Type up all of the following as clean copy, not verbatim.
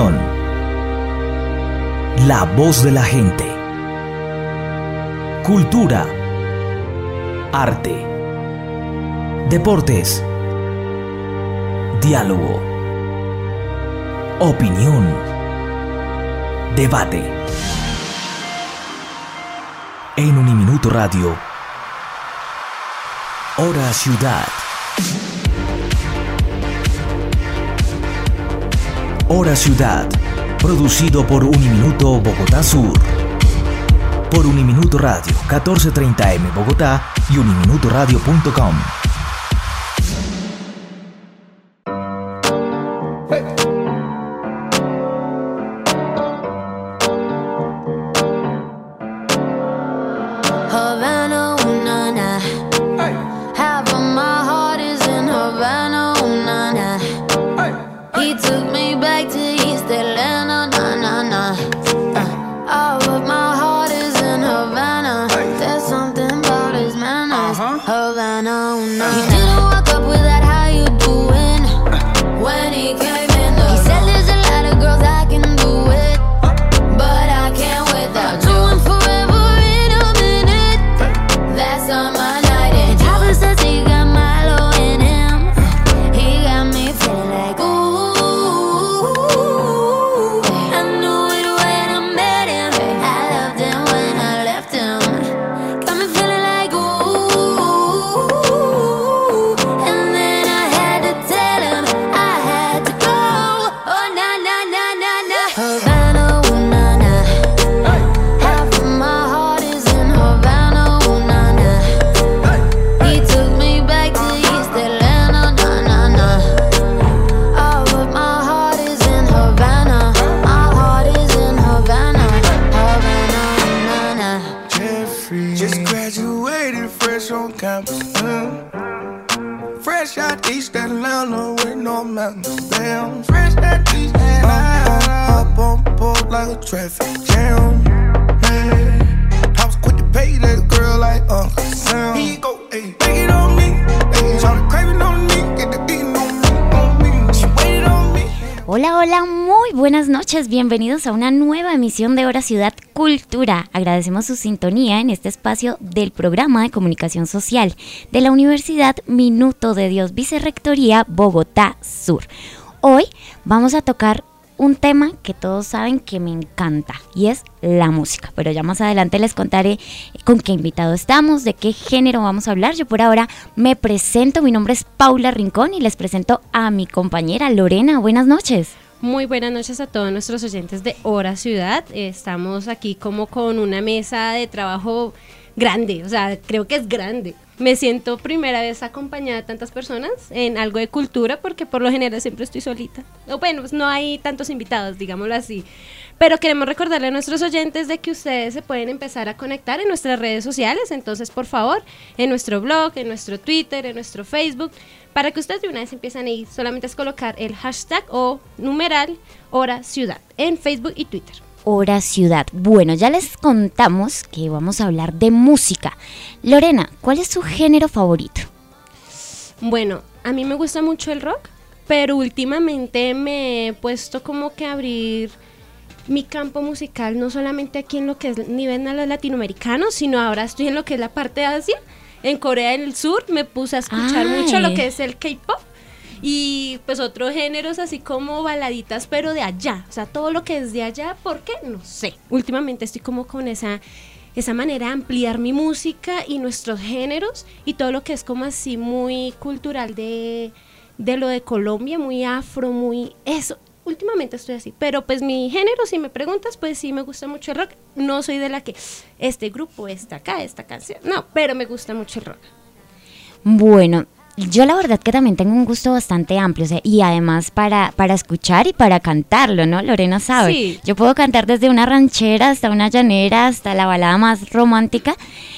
Información. La voz de la gente. Cultura. Arte. Deportes. Diálogo. Opinión. Debate. En Uniminuto Radio. Hora Ciudad. Hora Ciudad. Producido por Uniminuto Bogotá Sur. Por Uniminuto Radio 1430M Bogotá y uniminutoradio.com. Hola, muy buenas noches, bienvenidos a una nueva emisión de Hora Ciudad Cultura. Agradecemos su sintonía en este espacio del programa de comunicación social de la Universidad Minuto de Dios, Vicerrectoría Bogotá Sur. Hoy vamos a tocar un tema que todos saben que me encanta y es la música, pero ya más adelante les contaré con qué invitado estamos, de qué género vamos a hablar. Yo por ahora me presento, mi nombre es Paula Rincón y les presento a mi compañera Lorena. Buenas noches. Muy buenas noches a todos nuestros oyentes de Hora Ciudad. Estamos aquí como con una mesa de trabajo grande, o sea, creo que es grande. Me siento primera vez acompañada de tantas personas en algo de cultura porque por lo general siempre estoy solita. O bueno, pues no hay tantos invitados, digámoslo así. Pero queremos recordarle a nuestros oyentes de que ustedes se pueden empezar a conectar en nuestras redes sociales. Entonces, por favor, en nuestro blog, en nuestro Twitter, en nuestro Facebook, para que ustedes de una vez empiecen ahí, solamente es colocar el hashtag o numeral Hora Ciudad en Facebook y Twitter. Hora Ciudad. Bueno, ya les contamos que vamos a hablar de música. Lorena, ¿cuál es su género favorito? Bueno, a mí me gusta mucho el rock, pero últimamente me he puesto como que a abrir mi campo musical, no solamente aquí en lo que es nivel latinoamericano, sino ahora estoy en lo que es la parte de Asia. En Corea del Sur me puse a escuchar mucho lo que es el K-pop. Y pues otros géneros así como baladitas, pero de allá, o sea, todo lo que es de allá, ¿por qué? No sé. Últimamente estoy como con esa manera de ampliar mi música y nuestros géneros y todo lo que es como así muy cultural de lo de Colombia, muy afro, muy eso. Últimamente estoy así, pero pues mi género, si me preguntas, pues sí me gusta mucho el rock. No soy de la que este grupo está acá, esta canción, no, pero me gusta mucho el rock. Bueno, yo la verdad que también tengo un gusto bastante amplio, o sea, y además para escuchar y para cantarlo, ¿no? Lorena sabe, sí. Yo puedo cantar desde una ranchera hasta una llanera, hasta la balada más romántica,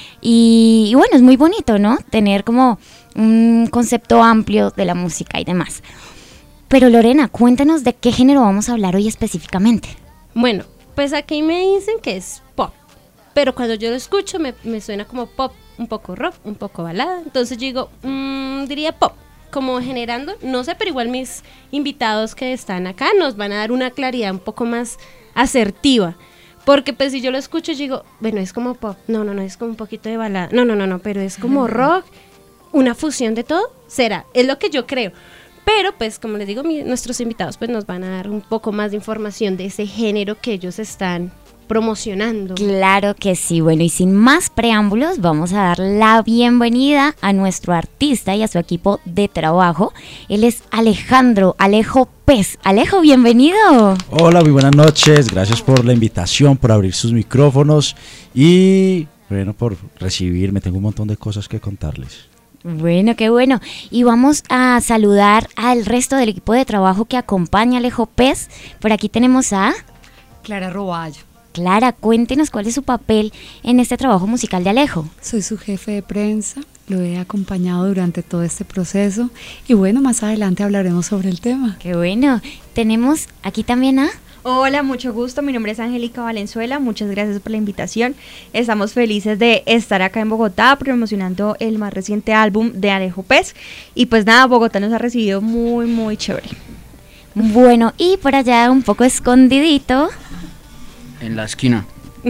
y bueno, es muy bonito, ¿no? Tener como un concepto amplio de la música y demás. Pero Lorena, cuéntanos de qué género vamos a hablar hoy específicamente. Bueno, pues aquí me dicen que es pop, pero cuando yo lo escucho me suena como pop, un poco rock, un poco balada, entonces yo digo, diría pop, como generando, no sé, pero igual mis invitados que están acá nos van a dar una claridad un poco más asertiva. Porque pues si yo lo escucho yo digo, bueno, es como pop, no, es como un poquito de balada, no, pero es como rock, una fusión de todo, será, es lo que yo creo. Pero pues como les digo, nuestros invitados pues nos van a dar un poco más de información de ese género que ellos están promocionando. Claro que sí. Bueno, y sin más preámbulos, vamos a dar la bienvenida a nuestro artista y a su equipo de trabajo. Él es Alejandro Alejo Pez. Alejo, bienvenido. Hola, muy buenas noches. Gracias por la invitación, por abrir sus micrófonos y bueno, por recibirme. Tengo un montón de cosas que contarles. Bueno, qué bueno. Y vamos a saludar al resto del equipo de trabajo que acompaña a Alejo Pez. Por aquí tenemos a Clara Roballo. Clara, cuéntenos cuál es su papel en este trabajo musical de Alejo. Soy su jefe de prensa, lo he acompañado durante todo este proceso y bueno, más adelante hablaremos sobre el tema. Qué bueno. Tenemos aquí también a... Hola, mucho gusto, mi nombre es Angélica Valenzuela, muchas gracias por la invitación. Estamos felices de estar acá en Bogotá promocionando el más reciente álbum de Alejo Pez y pues nada, Bogotá nos ha recibido muy, muy chévere. Bueno, y por allá un poco escondidito... En la esquina.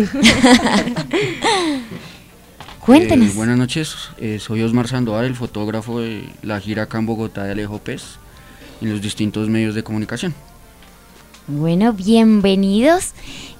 Cuéntenos. Buenas noches, soy Osmar Sandoval, el fotógrafo de la gira acá en Bogotá de Alejo Pez en los distintos medios de comunicación. Bueno, bienvenidos.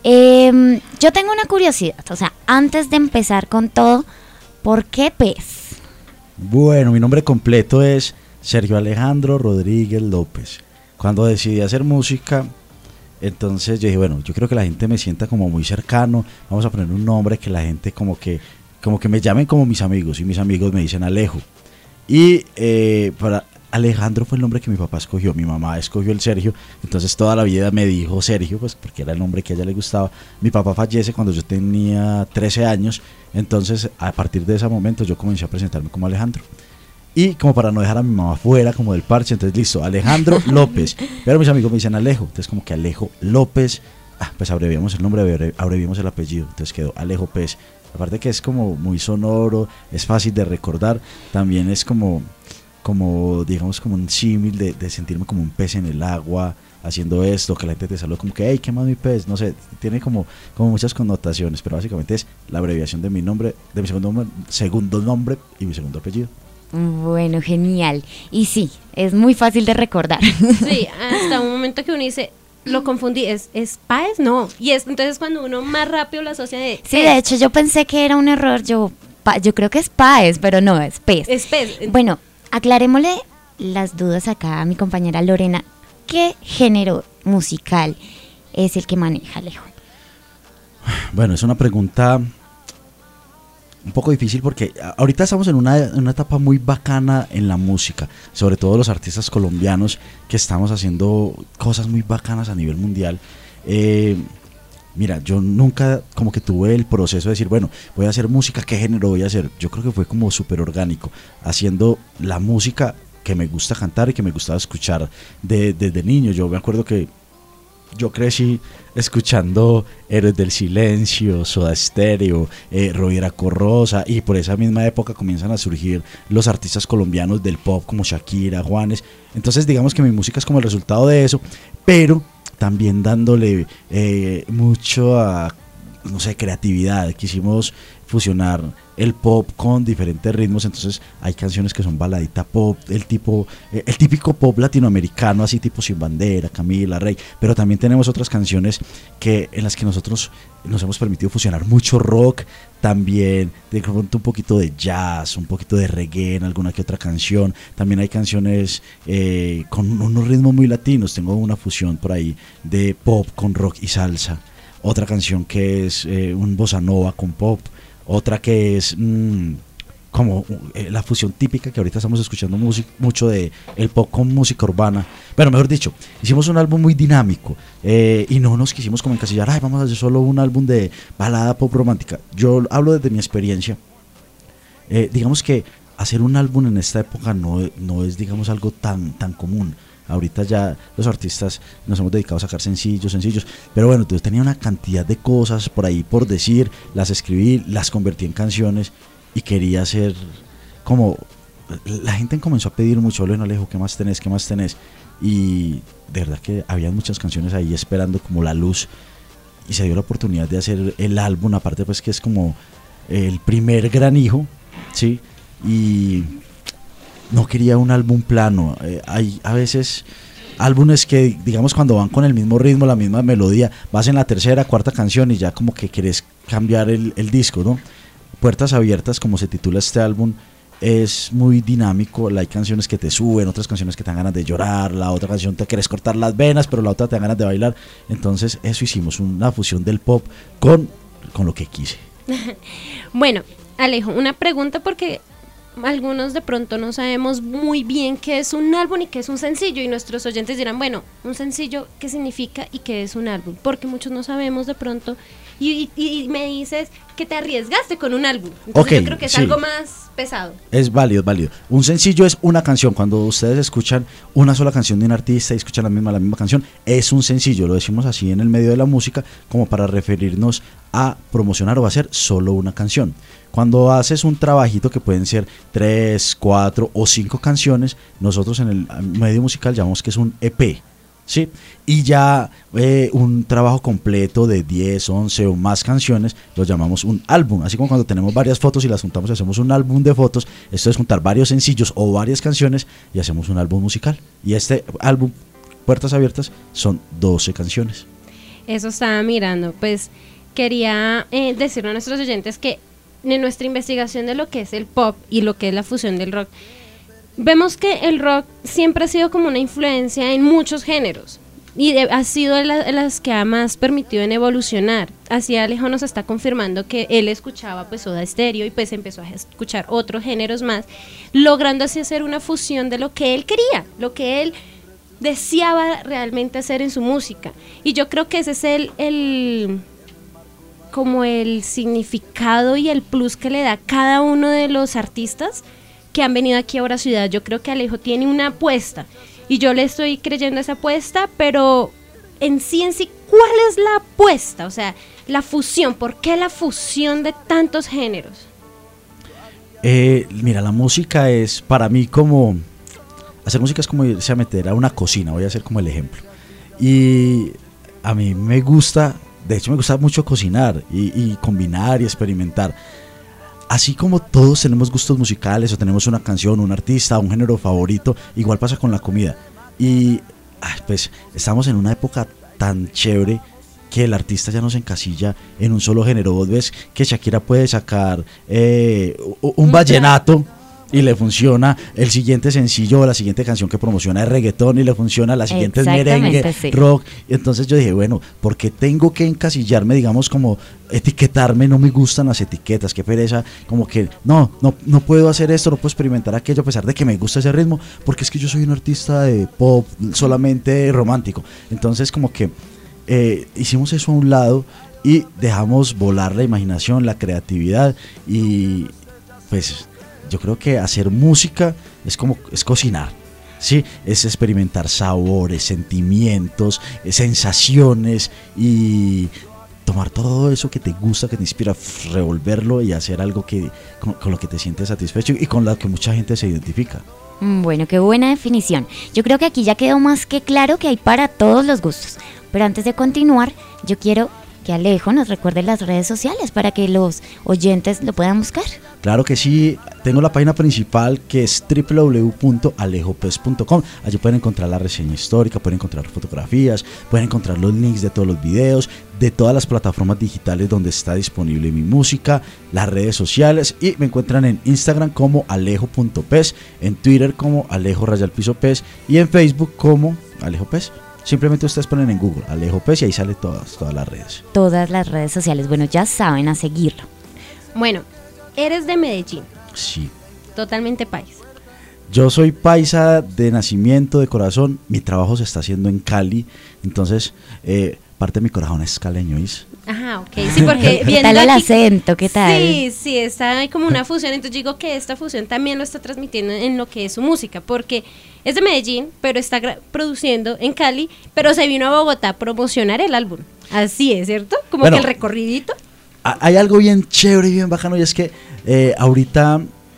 Yo tengo una curiosidad, o sea, antes de empezar con todo, ¿por qué Pez? Bueno, mi nombre completo es Sergio Alejandro Rodríguez López. Cuando decidí hacer música, entonces yo dije, bueno, yo creo que la gente me sienta como muy cercano, vamos a poner un nombre que la gente como que me llamen como mis amigos, y mis amigos me dicen Alejo. Y para Alejandro fue el nombre que mi papá escogió, mi mamá escogió el Sergio, entonces toda la vida me dijo Sergio, pues porque era el nombre que a ella le gustaba. Mi papá fallece cuando yo tenía 13 años, entonces a partir de ese momento yo comencé a presentarme como Alejandro. Y como para no dejar a mi mamá fuera como del parche, entonces listo, Alejandro López. Pero mis amigos me dicen Alejo, entonces como que Alejo López, pues abreviamos el nombre, abreviamos el apellido, entonces quedó Alejo Pez. Aparte que es como muy sonoro, es fácil de recordar, también es como digamos como un símil de sentirme como un pez en el agua, haciendo esto, que la gente te saluda como que hey, ¿qué más mi pez? No sé, tiene como muchas connotaciones, pero básicamente es la abreviación de mi nombre, de mi segundo nombre y mi segundo apellido. Bueno, genial. Y sí, es muy fácil de recordar. Sí, hasta un momento que uno dice, lo confundí, ¿es Páez? No. Y es entonces cuando uno más rápido lo asocia de... Sí, de hecho yo pensé que era un error, yo creo que es Páez, pero no, es Pez. Es Pez. Bueno, aclarémosle las dudas acá a mi compañera Lorena. ¿Qué género musical es el que maneja Alejo? Bueno, es una pregunta un poco difícil porque ahorita estamos en una etapa muy bacana en la música, sobre todo los artistas colombianos que estamos haciendo cosas muy bacanas a nivel mundial. Mira, yo nunca como que tuve el proceso de decir, bueno, voy a hacer música, ¿qué género voy a hacer? Yo creo que fue como súper orgánico, haciendo la música que me gusta cantar y que me gustaba escuchar desde niño. Yo me acuerdo que yo crecí escuchando Héroes del Silencio, Soda Stereo, Rovira Corrosa, y por esa misma época comienzan a surgir los artistas colombianos del pop como Shakira, Juanes. Entonces digamos que mi música es como el resultado de eso, pero también dándole mucho a, no sé, creatividad. Quisimos fusionar el pop con diferentes ritmos, entonces hay canciones que son baladita pop, el típico pop latinoamericano, así tipo Sin Bandera, Camila, Rey, pero también tenemos otras canciones en las que nosotros nos hemos permitido fusionar mucho rock, también de pronto un poquito de jazz, un poquito de reggae en alguna que otra canción. También hay canciones con unos ritmos muy latinos, tengo una fusión por ahí de pop con rock y salsa, otra canción que es un bossa nova con pop, otra que es como la fusión típica que ahorita estamos escuchando mucho de el pop con música urbana. Bueno, mejor dicho, hicimos un álbum muy dinámico y no nos quisimos como encasillar, vamos a hacer solo un álbum de balada pop romántica. Yo hablo desde mi experiencia. Digamos que hacer un álbum en esta época no es digamos algo tan común. Ahorita ya los artistas nos hemos dedicado a sacar sencillos, pero bueno, yo tenía una cantidad de cosas por ahí por decir, las escribí, las convertí en canciones y quería hacer como la gente comenzó a pedir mucho, bueno Alejo, ¿qué más tenés? ¿Qué más tenés? Y de verdad que había muchas canciones ahí esperando como la luz, y se dio la oportunidad de hacer el álbum, aparte pues que es como el primer gran hijo, ¿sí? Y no quería un álbum plano. Hay a veces álbumes que, digamos, cuando van con el mismo ritmo, la misma melodía, vas en la tercera, cuarta canción y ya como que quieres cambiar el disco, ¿no? Puertas Abiertas, como se titula este álbum, es muy dinámico. Hay canciones que te suben, otras canciones que te dan ganas de llorar, la otra canción te quieres cortar las venas, pero la otra te dan ganas de bailar. Entonces eso hicimos, una fusión del pop con lo que quise. Bueno, Alejo, una pregunta, porque algunos de pronto no sabemos muy bien qué es un álbum y qué es un sencillo, y nuestros oyentes dirán, bueno, un sencillo, ¿qué significa y qué es un álbum? Porque muchos no sabemos de pronto, y me dices que te arriesgaste con un álbum, entonces okay, yo creo que es sí, algo más pesado. Es válido, es válido. Un sencillo es una canción. Cuando ustedes escuchan una sola canción de un artista y escuchan la misma canción, es un sencillo. Lo decimos así en el medio de la música, como para referirnos a promocionar o hacer solo una canción. Cuando haces un trabajito que pueden ser 3, 4 o 5 canciones, nosotros en el medio musical llamamos que es un EP, ¿sí? Y ya un trabajo completo de 10, 11 o más canciones lo llamamos un álbum. Así como cuando tenemos varias fotos y las juntamos y hacemos un álbum de fotos, esto es juntar varios sencillos o varias canciones y hacemos un álbum musical. Y este álbum, Puertas Abiertas, son 12 canciones. Eso estaba mirando, pues quería decirle a nuestros oyentes que en nuestra investigación de lo que es el pop y lo que es la fusión del rock, vemos que el rock siempre ha sido como una influencia en muchos géneros y ha sido las que ha más permitido en evolucionar. Así Alejo nos está confirmando que él escuchaba pues Soda Stereo y pues empezó a escuchar otros géneros más, logrando así hacer una fusión de lo que él quería, lo que él deseaba realmente hacer en su música. Y yo creo que ese es como el significado y el plus que le da cada uno de los artistas que han venido aquí a Hora Ciudad. Yo creo que Alejo tiene una apuesta y yo le estoy creyendo esa apuesta, pero en sí, ¿cuál es la apuesta? O sea, la fusión, ¿por qué la fusión de tantos géneros? Mira, la música es para mí como, hacer música es como irse a meter a una cocina, voy a hacer como el ejemplo. Y a mí me gusta, de hecho me gusta mucho cocinar y combinar y experimentar. Así como todos tenemos gustos musicales o tenemos una canción, un artista, un género favorito, igual pasa con la comida. Y pues estamos en una época tan chévere que el artista ya no se encasilla en un solo género. Vos ves que Shakira puede sacar un vallenato y le funciona, el siguiente sencillo o la siguiente canción que promociona es reggaetón y le funciona, la siguiente es merengue, sí, rock. Y entonces yo dije, bueno, ¿por qué tengo que encasillarme, digamos, como etiquetarme? No me gustan las etiquetas, qué pereza, como que no puedo hacer esto, no puedo experimentar aquello a pesar de que me gusta ese ritmo, porque es que yo soy un artista de pop solamente romántico. Entonces como que hicimos eso a un lado y dejamos volar la imaginación, la creatividad, y pues yo creo que hacer música es cocinar, ¿sí? Es experimentar sabores, sentimientos, sensaciones, y tomar todo eso que te gusta, que te inspira, revolverlo y hacer algo con lo que te sientes satisfecho y con lo que mucha gente se identifica. Bueno, qué buena definición. Yo creo que aquí ya quedó más que claro que hay para todos los gustos. Pero antes de continuar, yo quiero que Alejo nos recuerde las redes sociales para que los oyentes lo puedan buscar. Claro que sí, tengo la página principal que es www.alejopez.com. Allí pueden encontrar la reseña histórica, pueden encontrar fotografías, pueden encontrar los links de todos los videos, de todas las plataformas digitales donde está disponible mi música, las redes sociales, y me encuentran en Instagram como alejo.pez, en Twitter como alejo_pez y en Facebook como Alejo Pez. Simplemente ustedes ponen en Google Alejo Pez y ahí sale todas las redes. Todas las redes sociales, bueno, ya saben, a seguirlo. Bueno, eres de Medellín. Sí. Totalmente paisa. Yo soy paisa de nacimiento, de corazón. Mi trabajo se está haciendo en Cali, entonces parte de mi corazón es caleño, ¿is? Ajá, ok, sí, porque ¿Qué tal el acento? ¿Qué tal? Sí, está ahí como una fusión, entonces digo que esta fusión también lo está transmitiendo en lo que es su música, porque es de Medellín, pero está produciendo en Cali, pero se vino a Bogotá a promocionar el álbum. Así es, ¿cierto? Como bueno, que el recorridito. Hay algo bien chévere y bien bacano, y es que ahorita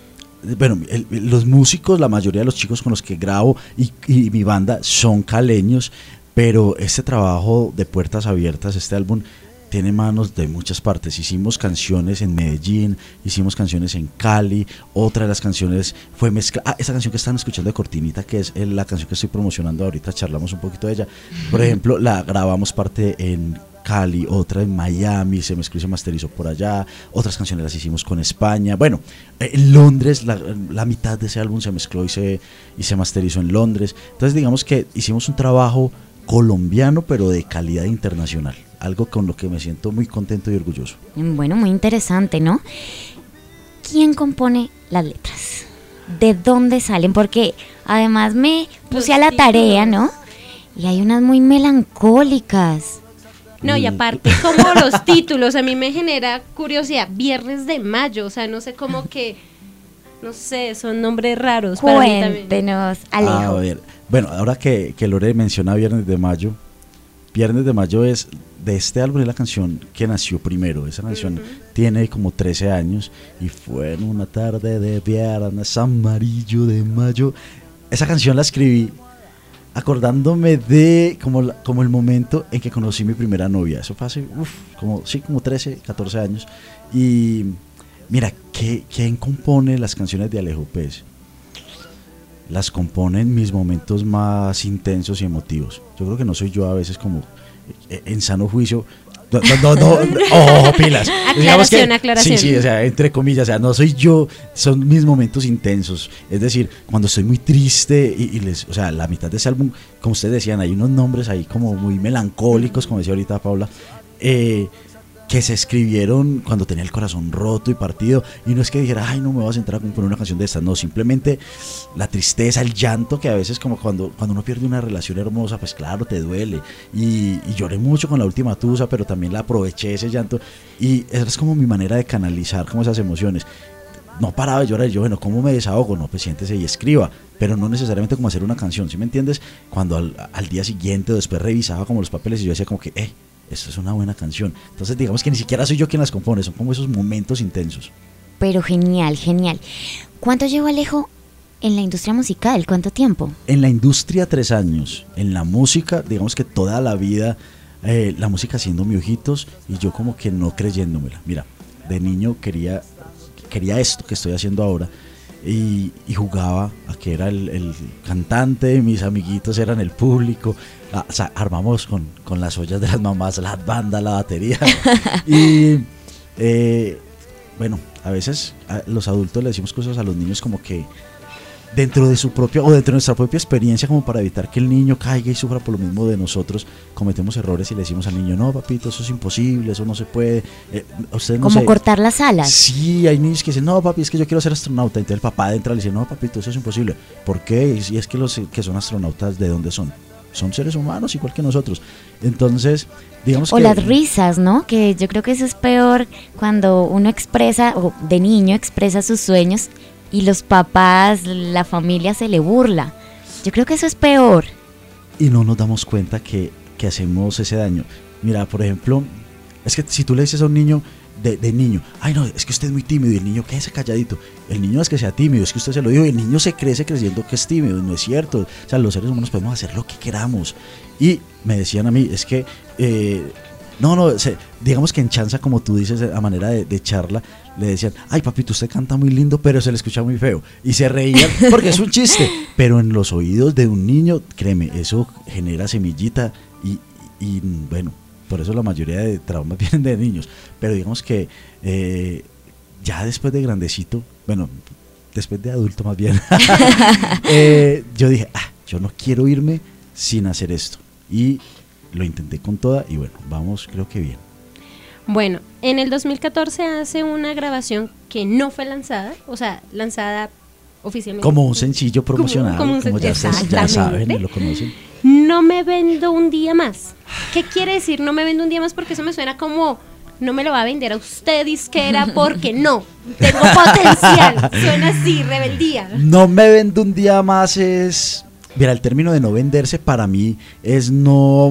bueno, los músicos, la mayoría de los chicos con los que grabo y mi banda son caleños, pero este trabajo de puertas abiertas, este álbum tiene manos de muchas partes. Hicimos canciones en Medellín, hicimos canciones en Cali, otra de las canciones fue esa canción que están escuchando de cortinita, que es la canción que estoy promocionando ahorita, charlamos un poquito de ella. Por ejemplo, la grabamos parte en Cali, otra en Miami, se mezcló y se masterizó por allá, otras canciones las hicimos con España, bueno, en Londres la mitad de ese álbum se mezcló y se masterizó en Londres. Entonces digamos que hicimos un trabajo colombiano pero de calidad internacional, algo con lo que me siento muy contento y orgulloso. Bueno, muy interesante, ¿no? ¿Quién compone las letras? ¿De dónde salen? Porque además me puse a la tarea, ¿no? Y hay unas muy melancólicas. No, y aparte, como los títulos, a mí me genera curiosidad. Viernes de Mayo, o sea, no sé cómo que, no sé, son nombres raros para mí también. Cuéntenos, Alejo. A ver, bueno, ahora que Lore menciona Viernes de Mayo es de este álbum, es la canción que nació primero. Esa canción tiene como 13 años y fue en una tarde de viernes amarillo de mayo. Esa canción la escribí acordándome de como el momento en que conocí mi primera novia. Eso fue hace como 13, 14 años. Y mira, ¿quién compone las canciones de Alejo Pez? Las compone en mis momentos más intensos y emotivos. Yo creo que no soy yo a veces como en sano juicio. No, pilas. Aclaración. Sí, o sea, entre comillas, o sea, no soy yo, son mis momentos intensos. Es decir, cuando estoy muy triste o sea, la mitad de ese álbum, como ustedes decían, hay unos nombres ahí como muy melancólicos, como decía ahorita Paula, que se escribieron cuando tenía el corazón roto y partido, y no es que dijera, ay, no me voy a centrar a componer una canción de estas, no, simplemente la tristeza, el llanto, que a veces como cuando uno pierde una relación hermosa, pues claro, te duele, y lloré mucho con la última tusa, pero también la aproveché ese llanto, y esa es como mi manera de canalizar como esas emociones. No paraba de llorar, yo, bueno, ¿cómo me desahogo? No, pues siéntese y escriba, pero no necesariamente como hacer una canción, ¿sí me entiendes? Cuando al día siguiente o después revisaba como los papeles y yo decía como que, esto es una buena canción. Entonces digamos que ni siquiera soy yo quien las compone, son como esos momentos intensos. Pero genial. ¿Cuánto lleva Alejo en la industria musical? ¿Cuánto tiempo? En la industria 3 años, en la música, digamos que toda la vida, la música haciendo mi ojitos y yo como que no creyéndomela. Mira, de niño quería esto que estoy haciendo ahora y jugaba a que era el cantante, mis amiguitos eran el público. O sea, armamos con las ollas de las mamás, la banda, la batería. Y bueno, a veces los adultos le decimos cosas a los niños como que dentro de su propia o dentro de nuestra propia experiencia, como para evitar que el niño caiga y sufra por lo mismo de nosotros, cometemos errores y le decimos al niño, no papito, eso es imposible, eso no se puede. Usted no como cortar las alas. Sí, hay niños que dicen, no papi, es que yo quiero ser astronauta. Entonces el papá entra y le dice, no papito, eso es imposible. ¿Por qué? Y es que los que son astronautas, ¿de dónde son? Son seres humanos igual que nosotros. Entonces, digamos o las risas, ¿no? Que yo creo que eso es peor cuando uno expresa, o de niño expresa sus sueños y los papás, la familia se le burla. Yo creo que eso es peor. Y no nos damos cuenta que hacemos ese daño. Mira, por ejemplo, es que si tú le dices a un niño de niño, ay no, es que usted es muy tímido, y el niño quédese calladito. El niño no es que sea tímido, es que usted se lo dijo, y el niño se crece creyendo que es tímido, no es cierto. O sea, los seres humanos podemos hacer lo que queramos. Y me decían a mí, es que digamos que en chanza, como tú dices, a manera de charla, le decían, ay papito, usted canta muy lindo, pero se le escucha muy feo, y se reían porque es un chiste, pero en los oídos de un niño, créeme, eso genera semillita, y bueno, por eso la mayoría de traumas vienen de niños. Pero digamos que ya después de grandecito, bueno, después de adulto más bien, yo dije, yo no quiero irme sin hacer esto, y lo intenté con toda, y bueno, vamos, creo que bien. Bueno, en el 2014 hace una grabación que no fue lanzada, o sea, lanzada oficialmente. Como un sencillo promocional, como ya ustedes ya saben y lo conocen. No me vendo un día más. ¿Qué quiere decir no me vendo un día más? Porque eso me suena como, no me lo va a vender a usted, disquera, porque no, tengo potencial. Suena así, rebeldía. No me vendo un día más es... Mira, el término de no venderse para mí es no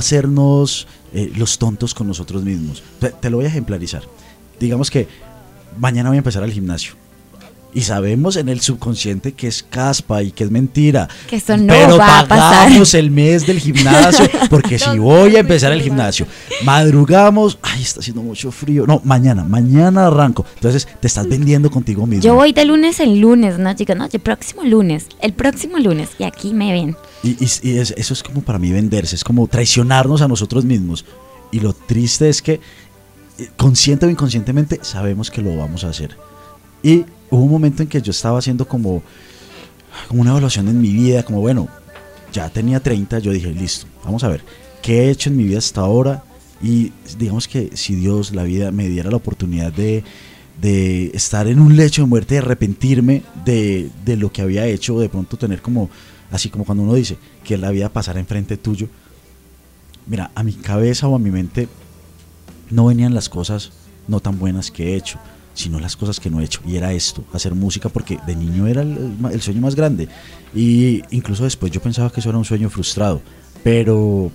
hacernos los tontos con nosotros mismos. Te lo voy a ejemplarizar. Digamos que mañana voy a empezar al gimnasio. Y sabemos en el subconsciente que es caspa y que es mentira. Que eso no pero va a pasar. pagamos el mes del gimnasio, porque si voy a empezar el gimnasio, madrugamos, ay, está haciendo mucho frío. No, mañana arranco. Entonces te estás vendiendo contigo mismo. Yo voy de lunes en lunes, ¿no, chicos? No, el próximo lunes, y aquí me ven. Eso es como para mí venderse, es como traicionarnos a nosotros mismos. Y lo triste es que, consciente o inconscientemente, sabemos que lo vamos a hacer. Y hubo un momento en que yo estaba haciendo como una evaluación en mi vida, como bueno, ya tenía 30, yo dije, listo, vamos a ver, ¿qué he hecho en mi vida hasta ahora? Y digamos que si Dios, la vida, me diera la oportunidad de estar en un lecho de muerte, de arrepentirme de lo que había hecho, de pronto tener como, así como cuando uno dice, que la vida pasara enfrente tuyo, mira, a mi cabeza o a mi mente no venían las cosas no tan buenas que he hecho, sino las cosas que no he hecho, y era esto, hacer música, porque de niño era el sueño más grande, y incluso después yo pensaba que eso era un sueño frustrado, pero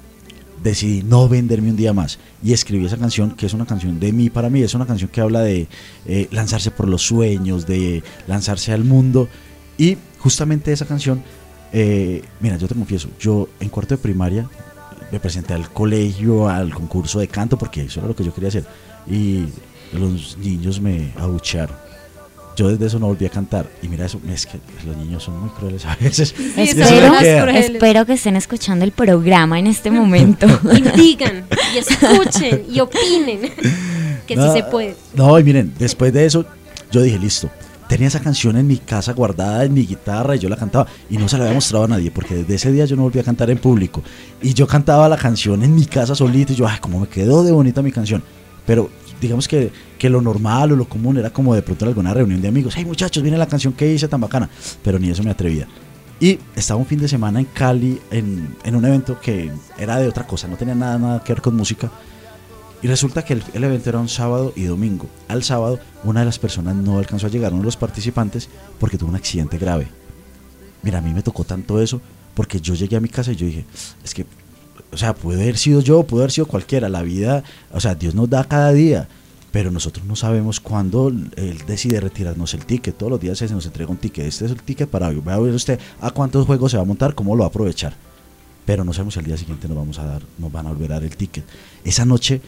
decidí no venderme un día más, y escribí esa canción, que es una canción de mí, para mí es una canción que habla de lanzarse por los sueños, de lanzarse al mundo, y justamente esa canción, mira, yo te confieso, yo en cuarto de primaria me presenté al colegio, al concurso de canto, porque eso era lo que yo quería hacer, y los niños me abuchearon. Yo desde eso no volví a cantar. Y mira, eso es que los niños son muy crueles a veces. Espero que estén escuchando el programa en este momento. Y digan, y escuchen, y opinen. Que sí se puede. No, y miren, después de eso, yo dije, listo. Tenía esa canción en mi casa guardada en mi guitarra y yo la cantaba. Y no se la había mostrado a nadie, porque desde ese día yo no volví a cantar en público. Y yo cantaba la canción en mi casa solito. Y yo, ay, cómo me quedó de bonita mi canción. Pero digamos que lo normal o lo común era como de pronto en alguna reunión de amigos, hey muchachos, viene la canción que hice tan bacana, pero ni eso me atrevía. Y estaba un fin de semana en Cali en un evento que era de otra cosa, no tenía nada que ver con música, y resulta que el evento era un sábado y domingo. Al sábado una de las personas no alcanzó a llegar, uno de los participantes, porque tuvo un accidente grave. Mira, a mí me tocó tanto eso, porque yo llegué a mi casa y yo dije, es que, o sea, puede haber sido yo, puede haber sido cualquiera, la vida, o sea, Dios nos da cada día, pero nosotros no sabemos cuándo Él decide retirarnos el ticket. Todos los días se nos entrega un ticket, este es el ticket para hoy, va a ver usted a cuántos juegos se va a montar, cómo lo va a aprovechar, pero no sabemos si al día siguiente nos van a volver a dar el ticket. Esa noche,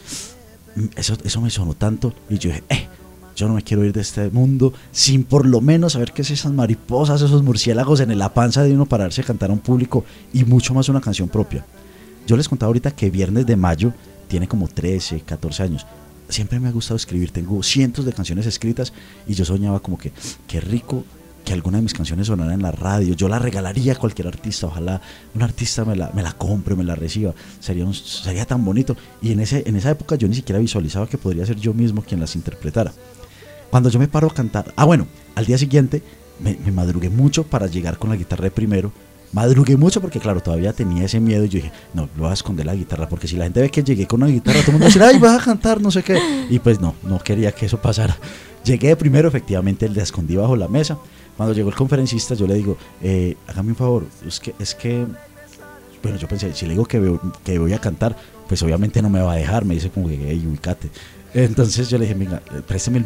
eso me sonó tanto, y yo dije, yo no me quiero ir de este mundo sin por lo menos saber qué es esas mariposas, esos murciélagos en la panza de uno, pararse a cantar a un público, y mucho más una canción propia. Yo les contaba ahorita que Viernes de Mayo tiene como 13, 14 años. Siempre me ha gustado escribir, tengo cientos de canciones escritas, y yo soñaba como que, qué rico que alguna de mis canciones sonara en la radio, yo la regalaría a cualquier artista, ojalá un artista me la compre, me la reciba, sería tan bonito. Y en esa época yo ni siquiera visualizaba que podría ser yo mismo quien las interpretara. Cuando yo me paro a cantar, al día siguiente me madrugué mucho para llegar con la guitarra de primero. Madrugué mucho porque claro, todavía tenía ese miedo, y yo dije, no, voy a esconder la guitarra, porque si la gente ve que llegué con una guitarra, todo el mundo va a decir, ay, vas a cantar, no sé qué, y pues no quería que eso pasara. Llegué de primero, efectivamente, la escondí bajo la mesa. Cuando llegó el conferencista, yo le digo, hágame un favor, es que, bueno, yo pensé, si le digo que voy a cantar, pues obviamente no me va a dejar, me dice como que, hey, ubícate. Entonces yo le dije, venga, présteme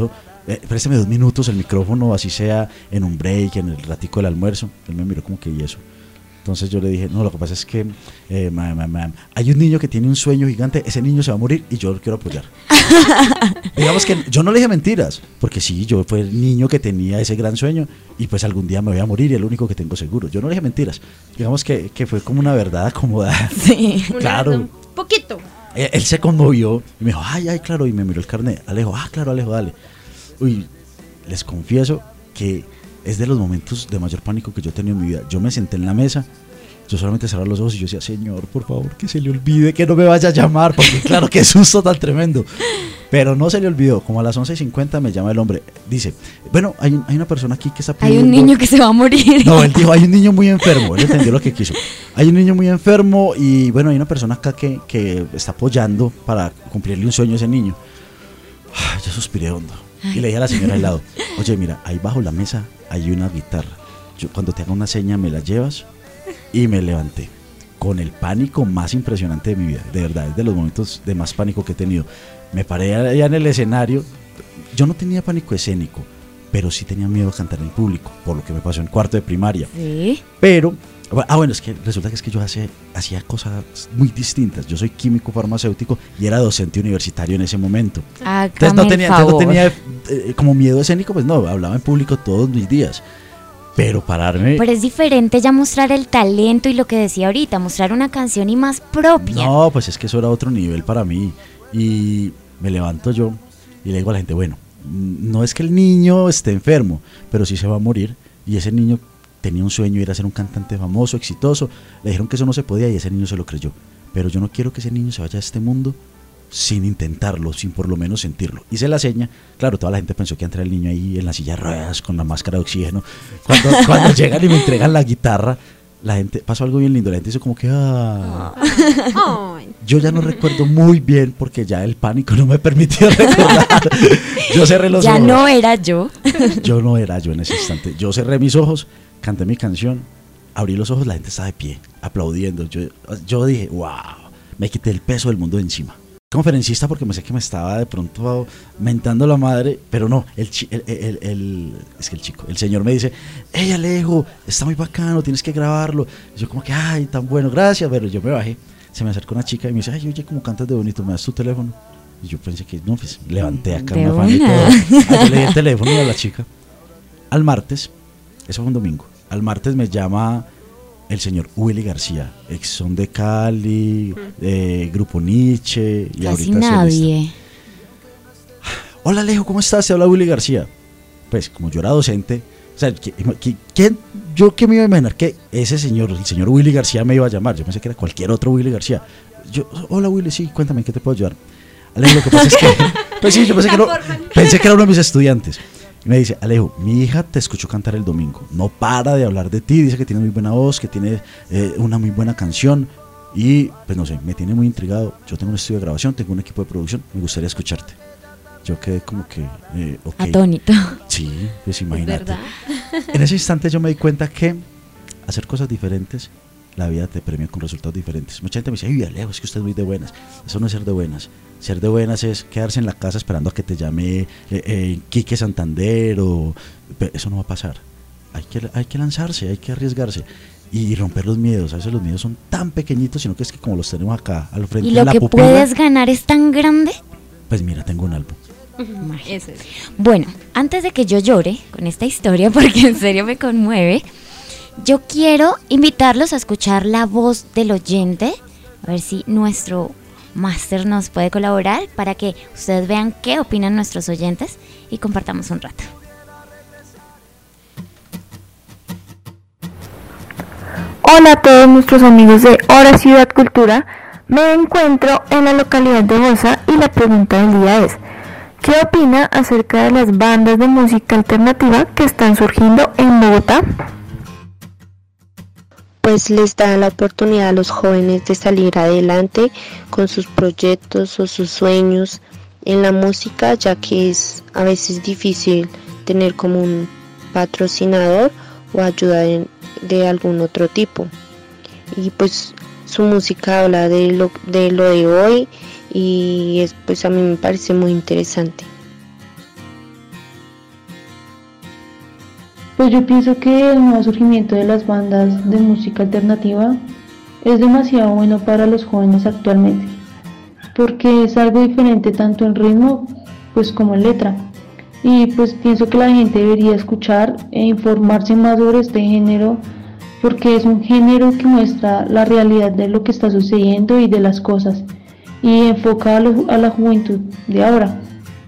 2 minutos el micrófono, así sea en un break, en el ratico del almuerzo. Él me miró como que, ¿y eso? Entonces yo le dije, no, lo que pasa es que hay un niño que tiene un sueño gigante, ese niño se va a morir y yo lo quiero apoyar. Digamos que yo no le dije mentiras, porque sí, yo fui el niño que tenía ese gran sueño, y pues algún día me voy a morir, y es lo único que tengo seguro. Yo no le dije mentiras, digamos que fue como una verdad acomodada. Sí, claro. Un poquito. Él se conmovió y me dijo, ay, claro, y me miró el carnet. Alejo, claro, Alejo, dale. Uy, les confieso que es de los momentos de mayor pánico que yo he tenido en mi vida. Yo me senté en la mesa, yo solamente cerraba los ojos y yo decía, Señor, por favor, que se le olvide, que no me vaya a llamar, porque claro, qué susto tan tremendo. Pero no se le olvidó. Como a las 11:50 me llama el hombre, dice, bueno, hay una persona aquí que está pidiendo... Hay un niño que se va a morir. No, él dijo, hay un niño muy enfermo, él entendió lo que quiso. Hay un niño muy enfermo y bueno, hay una persona acá que está apoyando para cumplirle un sueño a ese niño. Yo suspiré hondo y le dije a la señora al lado, oye, mira, ahí bajo la mesa hay una guitarra, cuando te haga una seña me la llevas. Y me levanté con el pánico más impresionante de mi vida, de verdad, es de los momentos de más pánico que he tenido. Me paré allá en el escenario yo no tenía pánico escénico, pero sí tenía miedo a cantar en público, por lo que me pasó en cuarto de primaria. Sí. Pero, bueno, es que resulta que yo hacía cosas muy distintas. Yo soy químico farmacéutico y era docente universitario en ese momento. Entonces no tenía como miedo escénico, pues no, hablaba en público todos mis días. Pero pararme... Pero es diferente ya mostrar el talento y lo que decía ahorita, mostrar una canción y más propia. No, pues es que eso era otro nivel para mí. Y me levanto yo y le digo a la gente, bueno, no es que el niño esté enfermo, pero sí se va a morir. Y ese niño tenía un sueño, ir a ser un cantante famoso, exitoso. Le dijeron que eso no se podía y ese niño se lo creyó. Pero yo no quiero que ese niño se vaya a este mundo sin intentarlo, sin por lo menos sentirlo. Hice la seña, claro, toda la gente pensó que iba a entrar el niño ahí en la silla de ruedas con la máscara de oxígeno. Cuando llegan y me entregan la guitarra, la gente, pasó algo bien lindo, la gente hizo como que yo ya no recuerdo muy bien porque ya el pánico no me permitió recordar. Yo cerré los ojos. Ya no era yo. Yo no era yo en ese instante. Yo cerré mis ojos, canté mi canción, abrí los ojos, la gente estaba de pie, aplaudiendo. Yo dije, wow, me quité el peso del mundo de encima. Conferencista porque me sé que me estaba de pronto mentando la madre, pero no, el señor me dice, hey Alejo, está muy bacano, tienes que grabarlo. Y yo como que, ay, tan bueno, gracias, pero yo me bajé, se me acercó una chica y me dice, ay, oye, como cantas de bonito, ¿me das tu teléfono? Y yo pensé que, no, pues levanté acá una fan y todo. Yo le di el teléfono a la chica. Al martes, eso fue un domingo, al martes me llama el señor Willy García, ex Son de Cali, Grupo Nietzsche y casi ahorita nadie. Hola Alejo, ¿cómo estás? Te habla Willy García. Pues como yo era docente, o sea, yo qué me iba a imaginar que ese señor, el señor Willy García me iba a llamar. Yo pensé que era cualquier otro Willy García. Hola Willy, sí, cuéntame, ¿qué te puedo ayudar? Alejo, lo que pasa es que pues sí, yo pensé que era uno de mis estudiantes. Y me dice, Alejo, mi hija te escuchó cantar el domingo, no para de hablar de ti, dice que tienes muy buena voz, que tienes una muy buena canción y pues no sé, me tiene muy intrigado. Yo tengo un estudio de grabación, tengo un equipo de producción, me gustaría escucharte. Yo quedé como que okay. Atónito. Sí, pues imagínate. ¿Verdad? En ese instante yo me di cuenta que hacer cosas diferentes, la vida te premia con resultados diferentes. Mucha gente me dice, ay Alejo, es que usted es muy de buenas. Eso no es ser de buenas. Ser de buenas es quedarse en la casa esperando a que te llame Quique Santander eso no va a pasar. Hay que lanzarse, hay que arriesgarse y romper los miedos. A veces los miedos son tan pequeñitos, sino que es que como los tenemos acá al frente de la pupila. ¿Y lo que puedes ganar es tan grande? Pues mira, tengo un álbum. Ese es. Bueno, antes de que yo llore con esta historia, porque en serio me conmueve, yo quiero invitarlos a escuchar la voz del oyente, a ver si nuestro máster nos puede colaborar para que ustedes vean qué opinan nuestros oyentes y compartamos un rato. Hola a todos nuestros amigos de Hora Ciudad Cultura. Me encuentro en la localidad de Bosa y la pregunta del día es: ¿qué opina acerca de las bandas de música alternativa que están surgiendo en Bogotá? Pues les da la oportunidad a los jóvenes de salir adelante con sus proyectos o sus sueños en la música, ya que es a veces difícil tener como un patrocinador o ayuda de algún otro tipo. Y pues su música habla de lo de hoy y pues a mí me parece muy interesante. Pues yo pienso que el nuevo surgimiento de las bandas de música alternativa es demasiado bueno para los jóvenes actualmente, porque es algo diferente tanto en ritmo pues como en letra, y pues pienso que la gente debería escuchar e informarse más sobre este género, porque es un género que muestra la realidad de lo que está sucediendo y de las cosas, y enfoca a la juventud de ahora.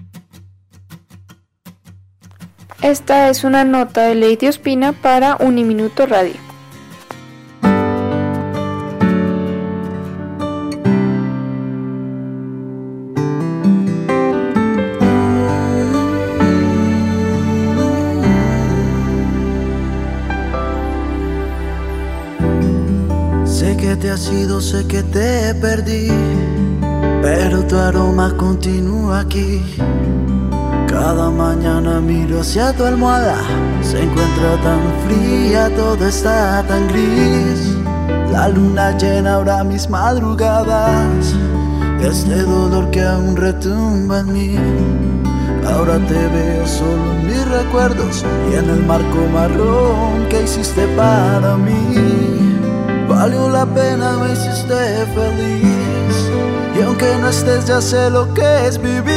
Esta es una nota de Lady Ospina para Uniminuto Radio. Sé que te has ido, sé que te perdí, pero tu aroma continúa aquí. Cada mañana miro hacia tu almohada, se encuentra tan fría, todo está tan gris. La luna llena ahora mis madrugadas, este dolor que aún retumba en mí. Ahora te veo solo en mis recuerdos y en el marco marrón que hiciste para mí. Valió la pena, me hiciste feliz, y aunque no estés ya sé lo que es vivir.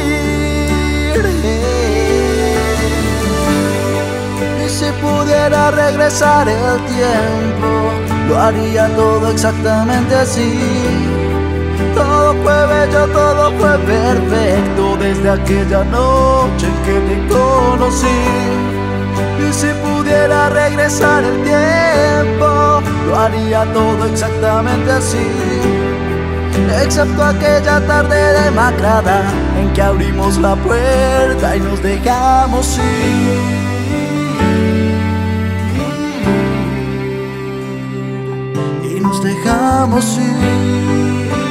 Y si pudiera regresar el tiempo, lo haría todo exactamente así. Todo fue bello, todo fue perfecto desde aquella noche en que te conocí. Y si pudiera regresar el tiempo, lo haría todo exactamente así, excepto aquella tarde demacrada en que abrimos la puerta y nos dejamos ir. Y nos dejamos ir.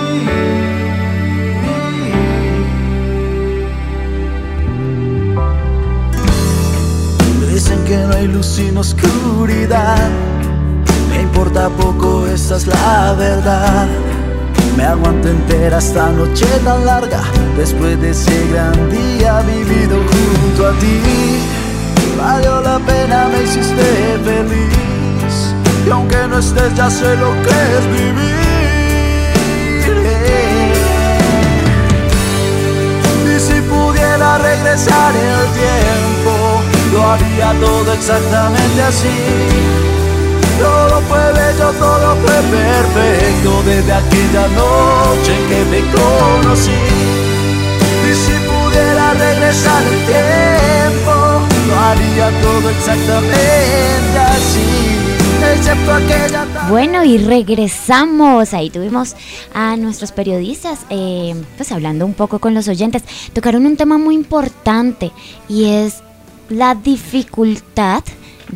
Dicen que no hay luz sin oscuridad, me importa poco, esa es la verdad. Me aguanto entera esta noche tan larga, después de ese gran día vivido junto a ti. Valió la pena, me hiciste feliz, y aunque no estés ya sé lo que es vivir. Y si pudiera regresar el tiempo, lo haría todo exactamente así. Todo fue bello, todo fue perfecto desde aquella noche en que te conocí. Y si pudiera regresar el tiempo, lo haría todo exactamente así, excepto aquella tarde. Bueno, y regresamos. Ahí tuvimos a nuestros periodistas pues hablando un poco con los oyentes. Tocaron un tema muy importante y es la dificultad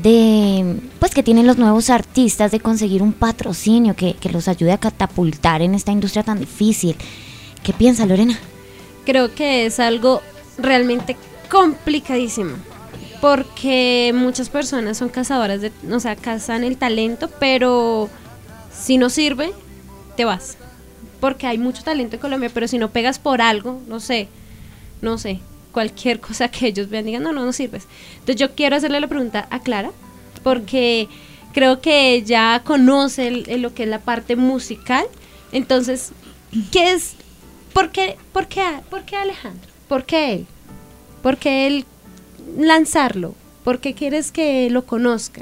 pues que tienen los nuevos artistas de conseguir un patrocinio que los ayude a catapultar en esta industria tan difícil. ¿Qué piensa, Lorena? Creo que es algo realmente complicadísimo, porque muchas personas son cazadoras o sea, cazan el talento, pero si no sirve, te vas. Porque hay mucho talento en Colombia, pero si no pegas por algo, no sé, cualquier cosa que ellos vean, digan, no sirves. Entonces yo quiero hacerle la pregunta a Clara, porque creo que ella conoce lo que es la parte musical. Entonces, ¿qué es? ¿Por qué Alejandro? ¿Por qué él? ¿Por qué él lanzarlo? ¿Por qué quieres que lo conozcan?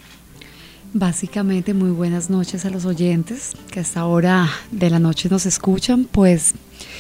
Básicamente, muy buenas noches a los oyentes que a esta hora de la noche nos escuchan. Pues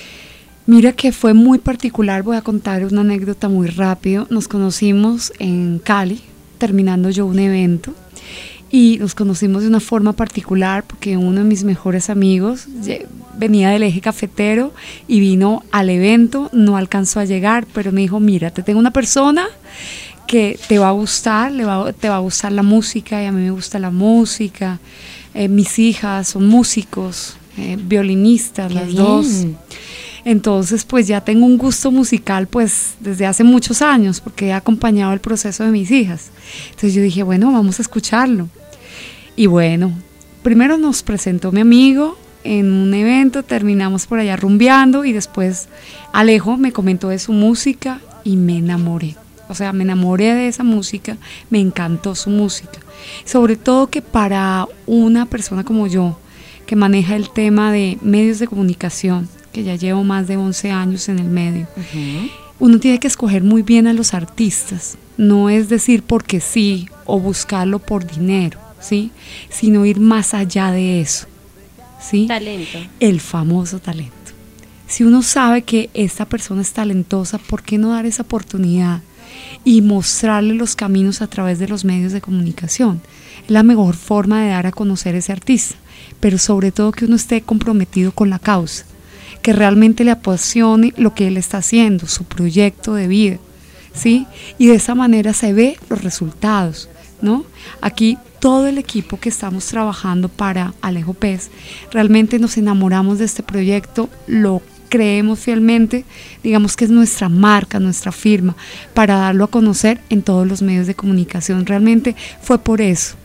mira que fue muy particular, voy a contar una anécdota muy rápido. Nos conocimos en Cali, terminando yo un evento, y nos conocimos de una forma particular porque uno de mis mejores amigos venía del eje cafetero y vino al evento, no alcanzó a llegar, pero me dijo, mira, te tengo una persona que te va a gustar, te va a gustar la música, y a mí me gusta la música, mis hijas son músicos, violinistas, las dos. Entonces pues ya tengo un gusto musical pues desde hace muchos años, porque he acompañado el proceso de mis hijas. Entonces yo dije, bueno, vamos a escucharlo. Y bueno, primero nos presentó mi amigo en un evento, terminamos por allá rumbeando, y después Alejo me comentó de su música y me enamoré. O sea, me enamoré de esa música, me encantó su música. Sobre todo que para una persona como yo, que maneja el tema de medios de comunicación, que ya llevo más de 11 años en el medio, uno tiene que escoger muy bien a los artistas. No es decir porque sí o buscarlo por dinero, ¿sí? Sino ir más allá de eso, ¿sí? Talento. El famoso talento. Si uno sabe que esta persona es talentosa, ¿por qué no dar esa oportunidad y mostrarle los caminos a través de los medios de comunicación? Es la mejor forma de dar a conocer a ese artista, pero sobre todo que uno esté comprometido con la causa, que realmente le apasione lo que él está haciendo, su proyecto de vida, ¿sí? Y de esa manera se ve los resultados, ¿no? Aquí todo el equipo que estamos trabajando para Alejo Pez, realmente nos enamoramos de este proyecto, lo creemos fielmente, digamos que es nuestra marca, nuestra firma, para darlo a conocer en todos los medios de comunicación. Realmente fue por eso,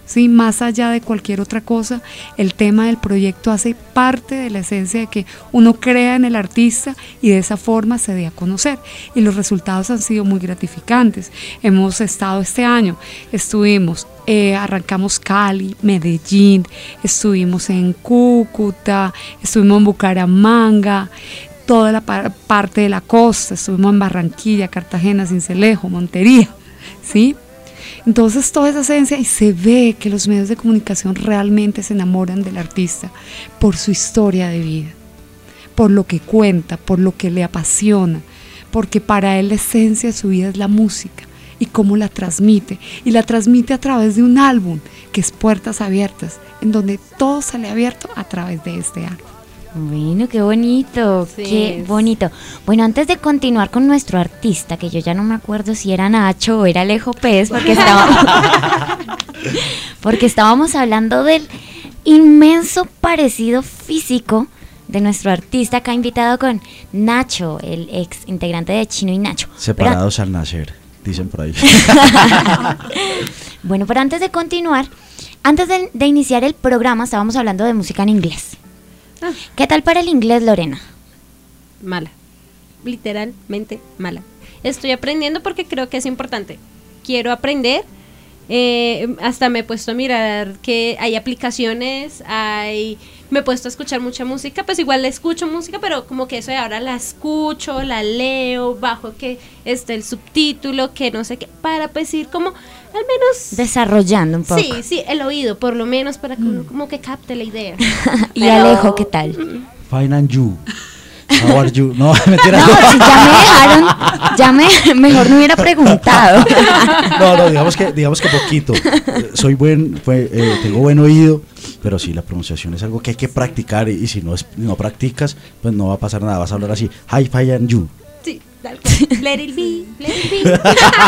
¿sí? Más allá de cualquier otra cosa, el tema del proyecto hace parte de la esencia de que uno crea en el artista y de esa forma se dé a conocer. Y los resultados han sido muy gratificantes. Hemos estado este año, arrancamos Cali, Medellín, estuvimos en Cúcuta, estuvimos en Bucaramanga, toda la parte de la costa, estuvimos en Barranquilla, Cartagena, Sincelejo, Montería, ¿sí? Entonces toda esa esencia, y se ve que los medios de comunicación realmente se enamoran del artista por su historia de vida, por lo que cuenta, por lo que le apasiona, porque para él la esencia de su vida es la música y cómo la transmite, y la transmite a través de un álbum que es Puertas Abiertas, en donde todo sale abierto a través de este álbum. Bueno, qué bonito, Sí, qué bonito. Bueno, antes de continuar con nuestro artista, que yo ya no me acuerdo si era Nacho o era Alejo Pez, porque estábamos hablando del inmenso parecido físico de nuestro artista, acá invitado con Nacho, el ex integrante de Chino y Nacho. Separados al nacer, dicen por ahí. Bueno, pero antes de continuar, antes de iniciar el programa, estábamos hablando de música en inglés. ¿Qué tal para el inglés, Lorena? Mala, literalmente mala. Estoy aprendiendo porque creo que es importante. Quiero aprender. Hasta me he puesto a mirar que hay aplicaciones, me he puesto a escuchar mucha música, pues igual escucho música, pero como que eso de ahora la escucho, la leo, bajo que esté el subtítulo, que no sé qué, para pues ir como al menos desarrollando un poco. Sí, el oído, por lo menos para que uno como que capte la idea. Y pero Alejo, ¿qué tal? Fine and you. How are you? No, mentira. No, si ya me dejaron, mejor no hubiera preguntado. No, digamos que poquito. Tengo buen oído, pero sí, la pronunciación es algo que hay que practicar, y si no practicas, pues no va a pasar nada, vas a hablar así, hi, fine and you. Sí, tal cual. Let it be, let it be.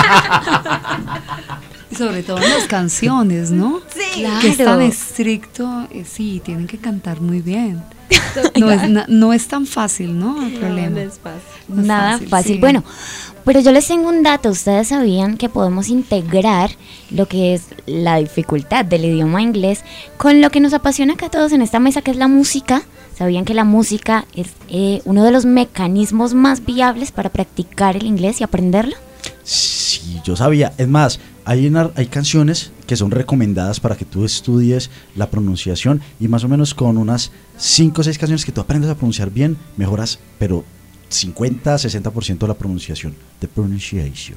Sobre todo en las canciones, ¿no? Sí, claro. Que es tan estricto, sí, tienen que cantar muy bien. No es tan fácil, ¿no? El problema. No es fácil. No es Nada fácil. sí. Bueno, pero yo les tengo un dato. Ustedes sabían que podemos integrar lo que es la dificultad del idioma inglés con lo que nos apasiona acá a todos en esta mesa, que es la música. ¿Sabían que la música es uno de los mecanismos más viables para practicar el inglés y aprenderlo? Sí, yo sabía. Es más, hay canciones que son recomendadas para que tú estudies la pronunciación, y más o menos con unas 5 o 6 canciones que tú aprendas a pronunciar bien, mejoras, pero 50-60% de la pronunciación. The pronunciation.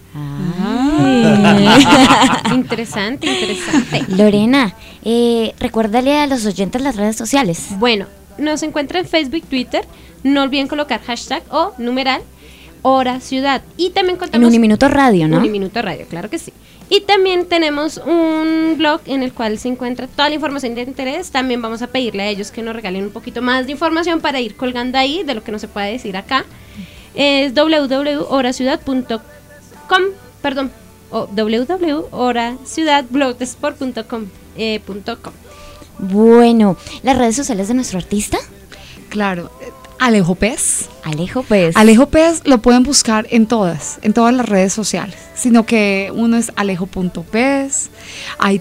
Interesante. Lorena, recuérdale a los oyentes las redes sociales. Bueno, nos encuentra en Facebook, Twitter. No olviden colocar hashtag o numeral Hora Ciudad. Y también contamos En Uniminuto Radio, ¿no? Uniminuto Radio, claro que sí. Y también tenemos un blog en el cual se encuentra toda la información de interés. También vamos a pedirle a ellos que nos regalen un poquito más de información para ir colgando ahí de lo que no se puede decir acá. Es www.horaciudad.com, perdón, o www.horaciudadblogspot.com. Bueno, ¿las redes sociales de nuestro artista? Claro, Alejo Pez. Alejo Pez. Alejo Pez lo pueden buscar en todas las redes sociales, sino que uno es alejo.pez, hay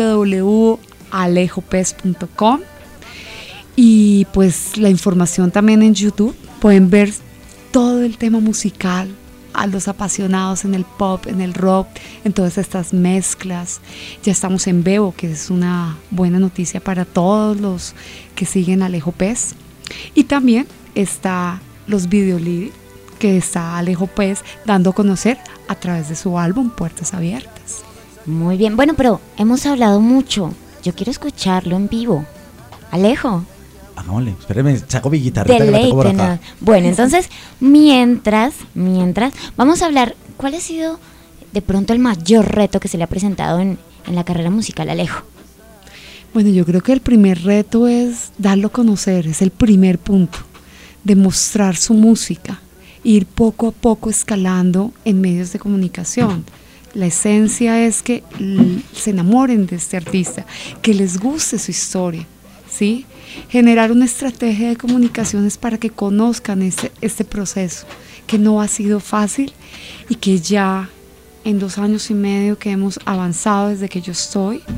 www.alejopez.com, y pues la información también en YouTube. Pueden ver todo el tema musical, a los apasionados en el pop, en el rock, en todas estas mezclas. Ya estamos en Bebo, que es una buena noticia para todos los que siguen Alejo Pez. Y también está los videolibros que está Alejo Pez dando a conocer a través de su álbum Puertas Abiertas. Muy bien, bueno, pero hemos hablado mucho. Yo quiero escucharlo en vivo. Alejo. Hagámosle, espérame, saco mi guitarrita que la tengo por acá. Bueno, entonces, mientras, vamos a hablar, ¿cuál ha sido de pronto el mayor reto que se le ha presentado en la carrera musical, Alejo? Bueno, yo creo que el primer reto es darlo a conocer, es el primer punto, demostrar su música, ir poco a poco escalando en medios de comunicación. La esencia es que se enamoren de este artista, que les guste su historia, ¿sí? Generar una estrategia de comunicaciones para que conozcan este proceso, que no ha sido fácil, y que ya en 2 años y medio que hemos avanzado desde que yo estoy,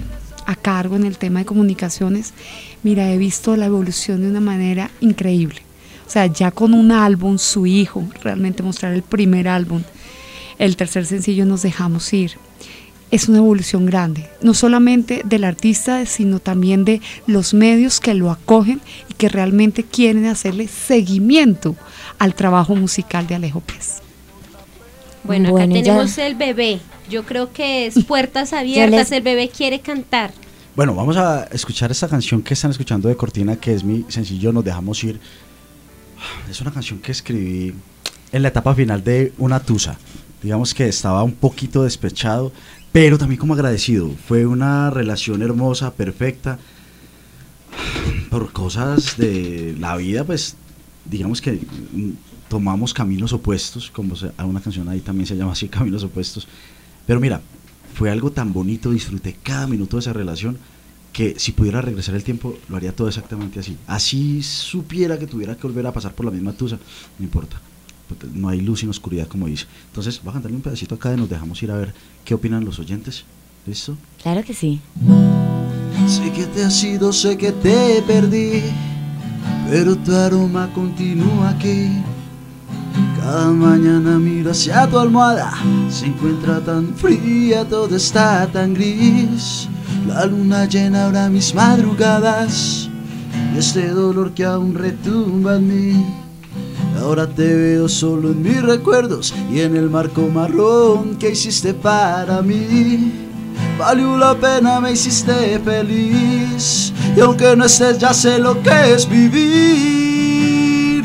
a cargo en el tema de comunicaciones, mira, he visto la evolución de una manera increíble. O sea, ya con un álbum, su hijo, realmente mostrar el primer álbum, el tercer sencillo, Nos Dejamos Ir. Es una evolución grande, no solamente del artista, sino también de los medios que lo acogen y que realmente quieren hacerle seguimiento al trabajo musical de Alejo Pez. Bueno, acá tenemos el bebé. Yo creo que es puertas abiertas, el bebé quiere cantar. Bueno, vamos a escuchar esta canción que están escuchando de cortina, que es mi sencillo Nos Dejamos Ir. Es una canción que escribí en la etapa final de una tusa. Digamos que estaba un poquito despechado, pero también como agradecido. Fue una relación hermosa, perfecta. Por cosas de la vida, pues, digamos que tomamos caminos opuestos, como una canción ahí también se llama así, Caminos Opuestos. Pero mira, fue algo tan bonito, disfruté cada minuto de esa relación, que si pudiera regresar el tiempo, lo haría todo exactamente así. Así supiera que tuviera que volver a pasar por la misma tusa, no importa. No hay luz sin oscuridad, como dice. Entonces, voy a cantarle un pedacito acá y nos dejamos ir a ver qué opinan los oyentes. ¿Listo? Claro que sí. Sé que te has ido, sé que te perdí, pero tu aroma continúa aquí. Cada mañana miro hacia tu almohada, se encuentra tan fría, todo está tan gris. La luna llena ahora mis madrugadas, y este dolor que aún retumba en mí. Ahora te veo solo en mis recuerdos y en el marco marrón que hiciste para mí. Valió la pena, me hiciste feliz, y aunque no estés ya sé lo que es vivir.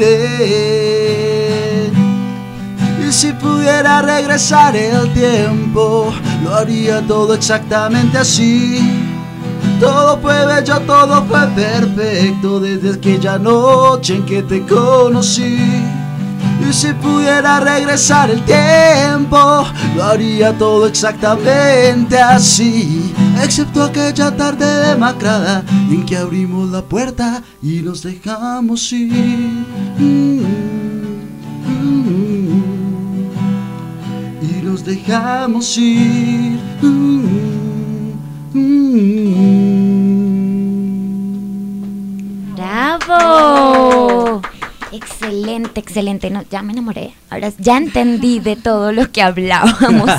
Y si pudiera regresar el tiempo, lo haría todo exactamente así. Todo fue bello, todo fue perfecto desde aquella noche en que te conocí. Y si pudiera regresar el tiempo, lo haría todo exactamente así, excepto aquella tarde demacrada en que abrimos la puerta y nos dejamos ir. Y nos dejamos ir. ¡Bravo! Excelente, excelente. No, ya me enamoré. Ahora ya entendí de todo lo que hablábamos.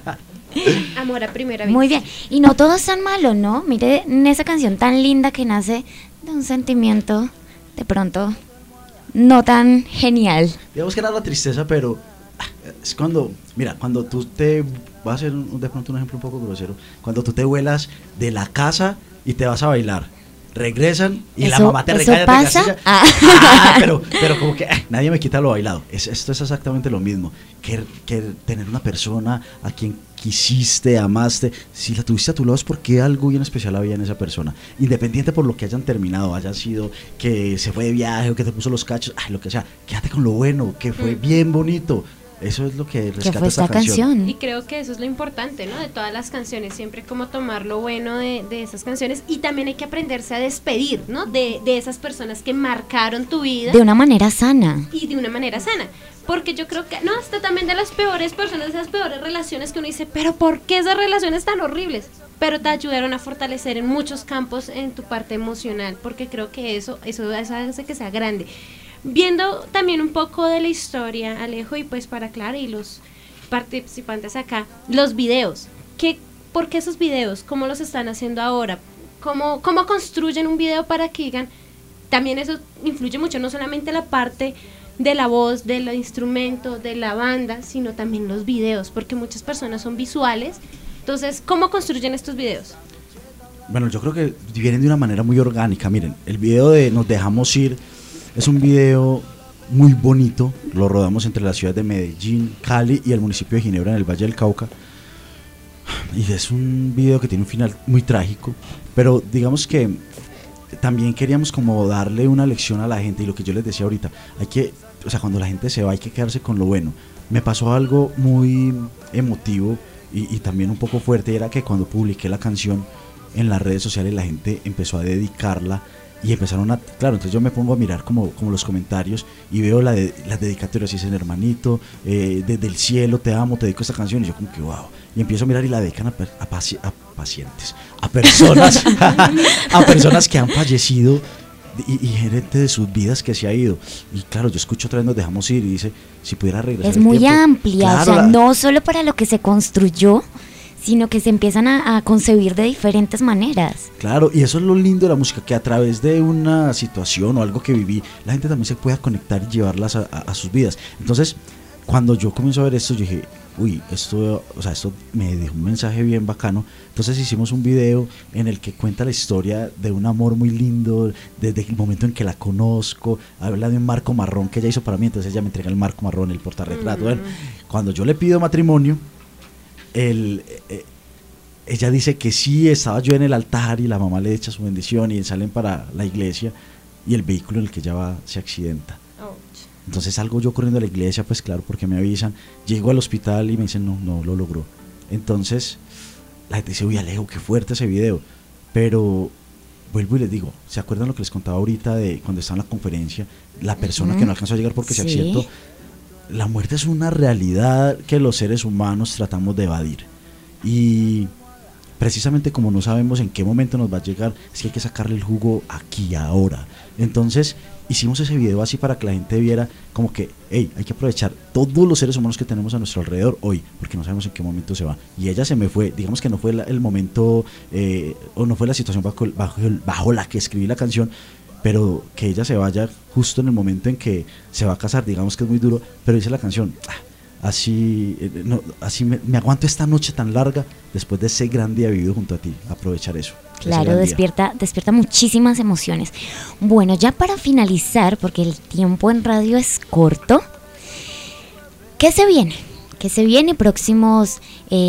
Amor a primera vista. Muy bien. Y no todo es tan malo, ¿no? Mire, en esa canción tan linda que nace de un sentimiento de pronto no tan genial. Digamos que era la tristeza, pero es cuando, mira, cuando tú te, va a ser de pronto un ejemplo un poco grosero, cuando tú te vuelas de la casa y te vas a bailar, regresan y la mamá te regaña. ¿Eso pasa? Pero como que nadie me quita lo bailado. Esto es exactamente lo mismo, que tener una persona a quien quisiste, amaste, si la tuviste a tu lado es porque algo bien especial había en esa persona, independiente por lo que hayan terminado, haya sido que se fue de viaje o que te puso los cachos, lo que sea, quédate con lo bueno, que fue bien bonito. Eso es lo que rescata esta canción. Y creo que eso es lo importante, ¿no? De todas las canciones, siempre como tomar lo bueno de esas canciones, y también hay que aprenderse a despedir, ¿no? De esas personas que marcaron tu vida. De una manera sana. Y de una manera sana. Porque yo creo que, no, hasta también de las peores personas, de esas peores relaciones que uno dice, pero ¿por qué esas relaciones tan horribles? Pero te ayudaron a fortalecer en muchos campos en tu parte emocional, porque creo que eso hace que sea grande. Viendo también un poco de la historia, Alejo, y pues para Clara y los participantes acá, los videos. ¿Por qué esos videos? ¿Cómo los están haciendo ahora? ¿Cómo construyen un video para que digan? También eso influye mucho, no solamente la parte de la voz, del instrumento, de la banda, sino también los videos, porque muchas personas son visuales. Entonces, ¿cómo construyen estos videos? Bueno, yo creo que vienen de una manera muy orgánica. Miren, el video de Nos Dejamos Ir es un video muy bonito, lo rodamos entre las ciudades de Medellín, Cali y el municipio de Ginebra en el Valle del Cauca. Y es un video que tiene un final muy trágico, pero digamos que también queríamos como darle una lección a la gente, y lo que yo les decía ahorita, cuando la gente se va hay que quedarse con lo bueno. Me pasó algo muy emotivo y también un poco fuerte, era que cuando publiqué la canción en las redes sociales la gente empezó a dedicarla Y empezaron a, claro, entonces yo me pongo a mirar como los comentarios y veo las dedicatorias y dicen, hermanito, desde el cielo te amo, te dedico esta canción, y yo como que wow, y empiezo a mirar y la dedican a pacientes, a personas, a personas que han fallecido y gente de sus vidas que se ha ido. Y claro, yo escucho otra vez Nos dejamos ir y dice, si pudiera regresar es el muy tiempo. amplia, Claro, o sea, no solo para lo que se construyó, sino que se empiezan a concebir de diferentes maneras. Claro, y eso es lo lindo de la música, que a través de una situación o algo que viví, la gente también se pueda conectar y llevarlas a sus vidas. Entonces, cuando yo comienzo a ver esto, yo dije, uy, esto me dejó un mensaje bien bacano. Entonces hicimos un video en el que cuenta la historia de un amor muy lindo, desde el momento en que la conozco, habla de un marco marrón que ella hizo para mí, entonces ella me entrega el marco marrón, el portarretrato. Bueno, cuando yo le pido matrimonio, ella dice que sí, estaba yo en el altar y la mamá le echa su bendición y salen para la iglesia y el vehículo en el que ella va se accidenta. Entonces salgo yo corriendo a la iglesia, pues claro, porque me avisan, llego al hospital y me dicen no lo logró. Entonces la gente dice, uy Alejo, qué fuerte ese video, pero vuelvo y les digo, ¿se acuerdan lo que les contaba ahorita de cuando estaba en la conferencia, la persona que no alcanzó a llegar porque se accidentó? La muerte es una realidad que los seres humanos tratamos de evadir, y precisamente como no sabemos en qué momento nos va a llegar, es que hay que sacarle el jugo aquí, ahora. Entonces hicimos ese video así para que la gente viera como que, hey, hay que aprovechar todos los seres humanos que tenemos a nuestro alrededor hoy, porque no sabemos en qué momento se va. Y ella se me fue, digamos que no fue el momento, o no fue la situación bajo la que escribí la canción, pero que ella se vaya justo en el momento en que se va a casar, digamos que es muy duro, pero dice la canción, así me aguanto esta noche tan larga después de ese gran día vivido junto a ti, aprovechar eso. Claro, despierta muchísimas emociones. Bueno, ya para finalizar, porque el tiempo en radio es corto, ¿qué se viene? ¿Qué se viene? Próximos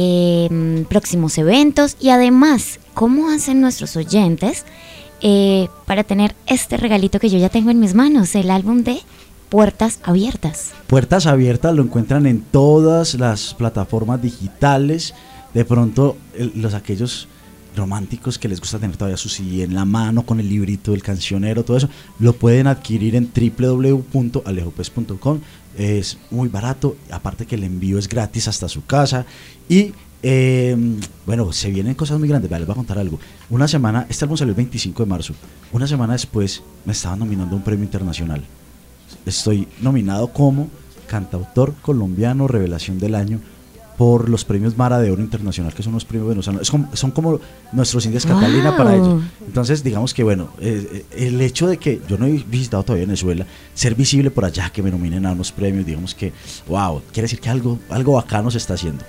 eventos, y además, ¿cómo hacen nuestros oyentes para tener este regalito que yo ya tengo en mis manos, el álbum de Puertas Abiertas? Puertas Abiertas lo encuentran en todas las plataformas digitales. De pronto aquellos románticos que les gusta tener todavía su CD en la mano con el librito del cancionero, todo eso, lo pueden adquirir en www.alejopez.com. Es muy barato, aparte que el envío es gratis hasta su casa. Y bueno, se vienen cosas muy grandes. Les voy a contar algo. Una semana, este álbum salió el 25 de marzo, una semana después me estaban nominando a un premio internacional. Estoy nominado como cantautor colombiano revelación del año por los premios Mara de Oro Internacional, que son los premios venezolanos, son como nuestros Indias Catalina para ellos. Entonces digamos que bueno, el hecho de que yo no he visitado todavía Venezuela, ser visible por allá, que me nominen a unos premios, digamos que wow, quiere decir que algo bacano se está haciendo.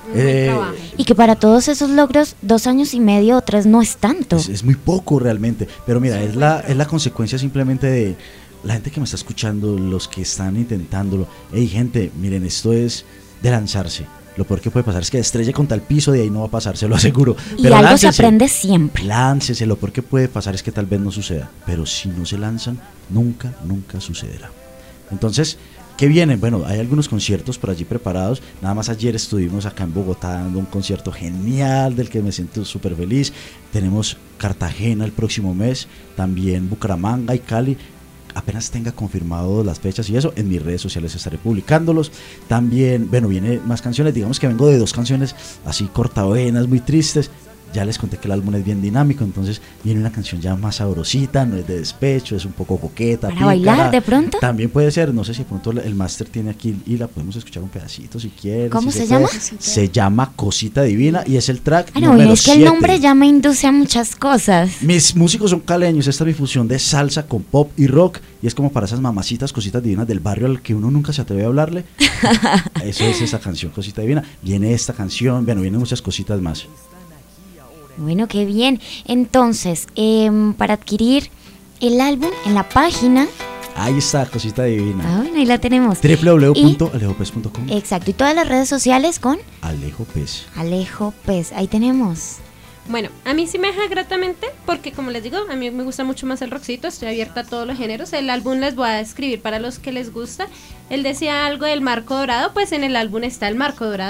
Y que para todos esos logros 2 años y medio o 3 no es tanto, es muy poco realmente, pero mira, es la consecuencia simplemente de la gente que me está escuchando, los que están intentándolo. Hey gente, miren, esto es de lanzarse. Lo peor que puede pasar es que estrelle contra el piso, de ahí no va a pasar, se lo aseguro. Y pero algo láncese, se aprende siempre. Láncese, lo peor que puede pasar es que tal vez no suceda, pero si no se lanzan, nunca sucederá. Entonces, ¿qué viene? Bueno, hay algunos conciertos por allí preparados. Nada más ayer estuvimos acá en Bogotá dando un concierto genial del que me siento súper feliz. Tenemos Cartagena el próximo mes, también Bucaramanga y Cali. Apenas tenga confirmado las fechas y eso, en mis redes sociales estaré publicándolos. También, bueno, viene más canciones. Digamos que vengo de 2 canciones así cortavenas, muy tristes. Ya les conté que el álbum es bien dinámico, entonces viene una canción ya más sabrosita, no es de despecho, es un poco coqueta. ¿Para bailar de pronto? También puede ser, no sé si de pronto el máster tiene aquí y la podemos escuchar un pedacito si quieres. ¿Cómo si se llama? Se llama Cosita Divina y es el track no, número es que 7. el nombre ya me induce a muchas cosas. Mis músicos son caleños, esta es mi fusión de salsa con pop y rock, y es como para esas mamacitas, cositas divinas del barrio al que uno nunca se atreve a hablarle. Eso es esa canción, Cosita Divina. Viene esta canción, bueno, vienen muchas cositas más. Bueno, qué bien. Entonces, para adquirir el álbum en la página... Ahí está, Cosita Divina. Ah, bueno, ahí la tenemos. www.alejopez.com. Exacto, y todas las redes sociales con... Alejo Pez. Alejo Pez, ahí tenemos. Bueno, a mí sí me deja gratamente porque, como les digo, a mí me gusta mucho más el rockcito, estoy abierta a todos los géneros. El álbum les voy a escribir para los que les gusta. Él decía algo del marco dorado, pues en el álbum está el marco dorado.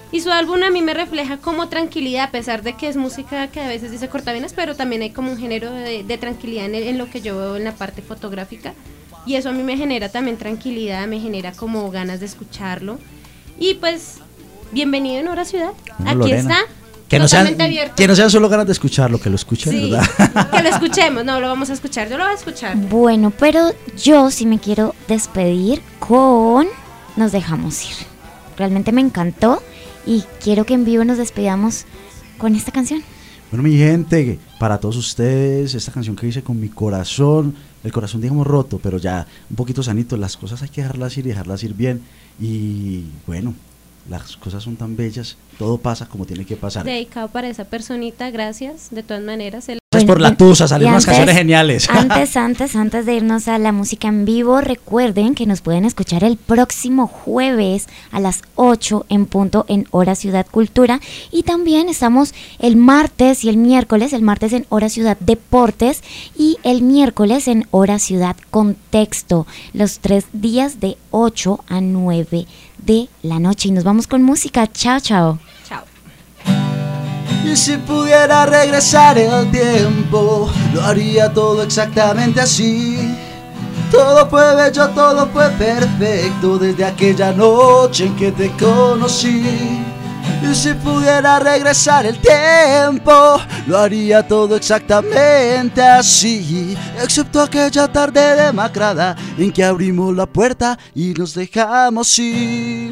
Y su álbum a mí me refleja como tranquilidad, a pesar de que es música que a veces dice cortavenas, pero también hay como un género de tranquilidad en lo que yo veo en la parte fotográfica. Y eso a mí me genera también tranquilidad, me genera como ganas de escucharlo. Y pues, bienvenido en Hora Ciudad. Bueno, Aquí Lorena, está, que no totalmente abierto. Que no sean solo ganas de escucharlo, que lo escuchen, Sí, ¿verdad? que lo escuchemos, no, lo vamos a escuchar, yo lo voy a escuchar. Bueno, pero yo sí me quiero despedir con Nos dejamos ir. Realmente me encantó y quiero que en vivo nos despidamos con esta canción. Bueno, mi gente, para todos ustedes, esta canción que hice con mi corazón, el corazón digamos roto, pero ya un poquito sanito, las cosas hay que dejarlas ir y dejarlas ir bien. Y bueno, las cosas son tan bellas, todo pasa como tiene que pasar. Dedicado para esa personita, gracias, de todas maneras. Gracias por la tusa, salieron unas canciones geniales. Antes de irnos a la música en vivo, recuerden que nos pueden escuchar el próximo jueves a las 8 en punto en Hora Ciudad Cultura, y también estamos el martes y el miércoles, el martes en Hora Ciudad Deportes y el miércoles en Hora Ciudad Contexto, los 3 días de 8 a 9 de la noche. Y nos vamos con música. Chao, chao. Chao. Y si pudiera regresar el tiempo, lo haría todo exactamente así. Todo fue bello, todo fue perfecto desde aquella noche en que te conocí. Y si pudiera regresar el tiempo, lo haría todo exactamente así, excepto aquella tarde demacrada en que abrimos la puerta y nos dejamos ir.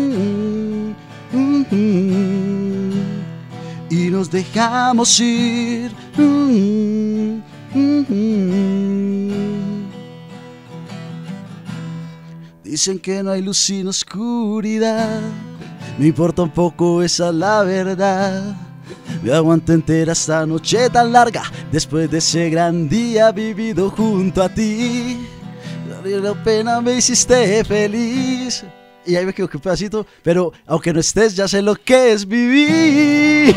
Y nos dejamos ir. Dicen que no hay luz sin oscuridad. Me importa un poco, esa es la verdad. Me aguanto entera esta noche tan larga, después de ese gran día vivido junto a ti. Valió la pena, me hiciste feliz. Y ahí me equivoqué un pedacito, pero aunque no estés, ya sé lo que es vivir.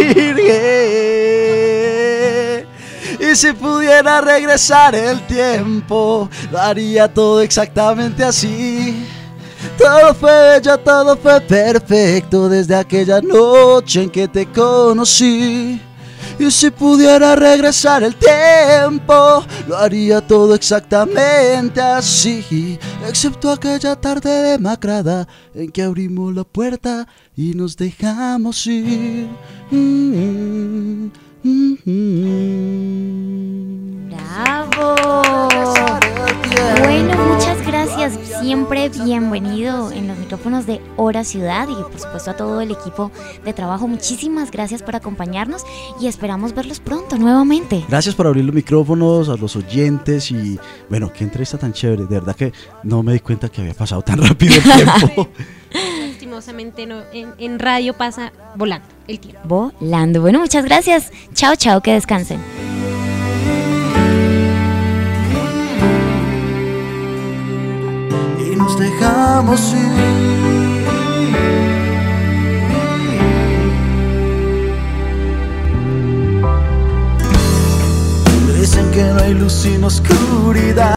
Y si pudiera regresar el tiempo, lo haría todo exactamente así. Todo fue bello, todo fue perfecto desde aquella noche en que te conocí. Y si pudiera regresar el tiempo, lo haría todo exactamente así, excepto aquella tarde demacrada en que abrimos la puerta y nos dejamos ir. ¡Bravo! Bueno, muchas gracias. Siempre bienvenido en los micrófonos de Hora Ciudad y por supuesto a todo el equipo de trabajo. Muchísimas gracias por acompañarnos y esperamos verlos pronto nuevamente. Gracias por abrir los micrófonos a los oyentes y bueno, qué entrevista tan chévere. De verdad que no me di cuenta que había pasado tan rápido el tiempo. Lastimosamente no, en radio pasa volando el tiempo. Volando. Bueno, muchas gracias. Chao, chao, que descansen. Y nos dejamos ir. Dicen que no hay luz sin oscuridad.